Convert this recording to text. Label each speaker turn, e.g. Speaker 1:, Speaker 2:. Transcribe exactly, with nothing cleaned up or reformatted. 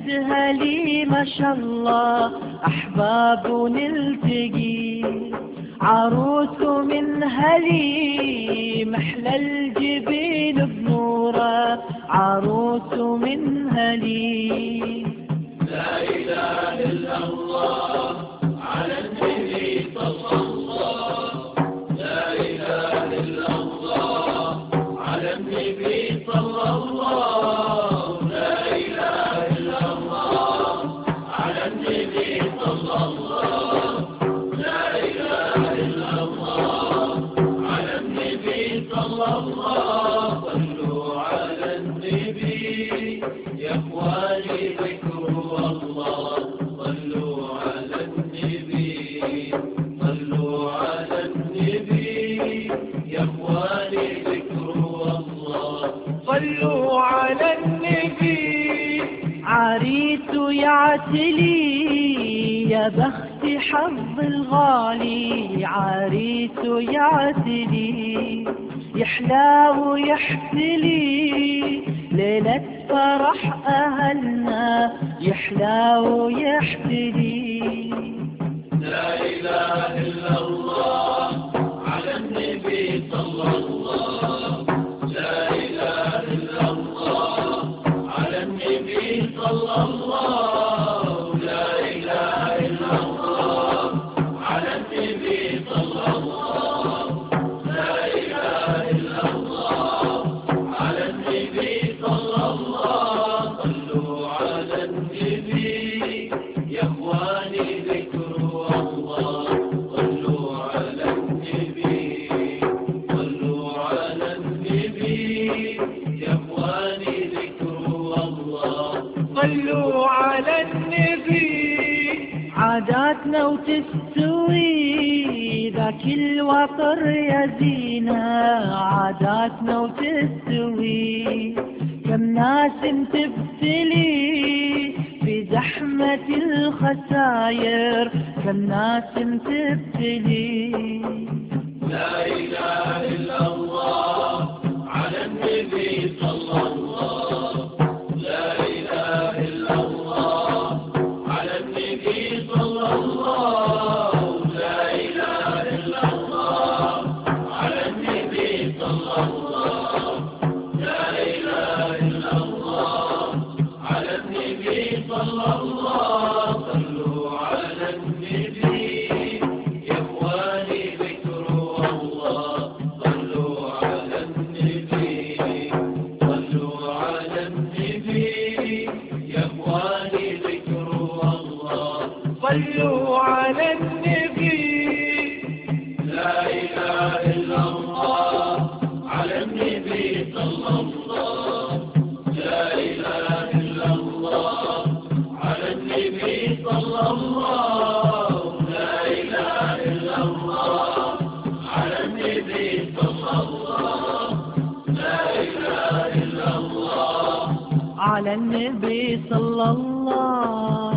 Speaker 1: تهلي ما شاء الله أحباب نلتقي، عروس من هلي محلى الجبين بنوره، عروس من هلي.
Speaker 2: لا إله إلا الله على النبي صلى الله، لا إله إلا الله على النبي صلى الله، لا إله إلا الله على النبي صلى الله، لا إله إلا الله على النبي صلى الله. صلوا على النبي يا إخواني ذكروا الله، صلوا على النبي، صلوا على النبي يا إخواني ذكروا الله،
Speaker 1: صلوا على النبي. عريس يعتلي يا بخت حظ الغالي، عريس يعتلي يحلى ويحتلي، ليلة فرح أهلنا يحلى ويحتلي.
Speaker 2: لا إله إلا الله على النبي صلى الله، لا إله إلا الله على النبي صلى الله، لا إله إلا الله على النبي صلى الله، لا إله إلا الله على النبي صلى الله. صلوا على النبي يا إخواني ذكروا الله، صلوا على النبي، صلوا على النبي يا إخواني ذكروا الله،
Speaker 1: صلوا على النبي. عاداتنا وتستوي ذاك الوطر يا زينة، عاداتنا وتستوي كم ناس تبتلي في زحمة الخساير، كم ناس تبتلي.
Speaker 2: لا إله إلا الله على النبي صلى الله، لا إله إلا الله على النبي صلى الله، لا إله إلا الله على النبي صلى الله، لا إله إلا الله على النبي صلى الله. صلوا على النبي يا إخواني ذكروا الله، صلوا على النبي، صلوا على النبي يا إخواني ذكروا الله،
Speaker 1: صلوا على النبي.
Speaker 2: لا إله إلا الله على النبي صلى الله، لا إله إلا الله على النبي صلى الله، لا إله إلا الله على النبي صلى الله، لا إله إلا الله
Speaker 1: على النبي صلى الله.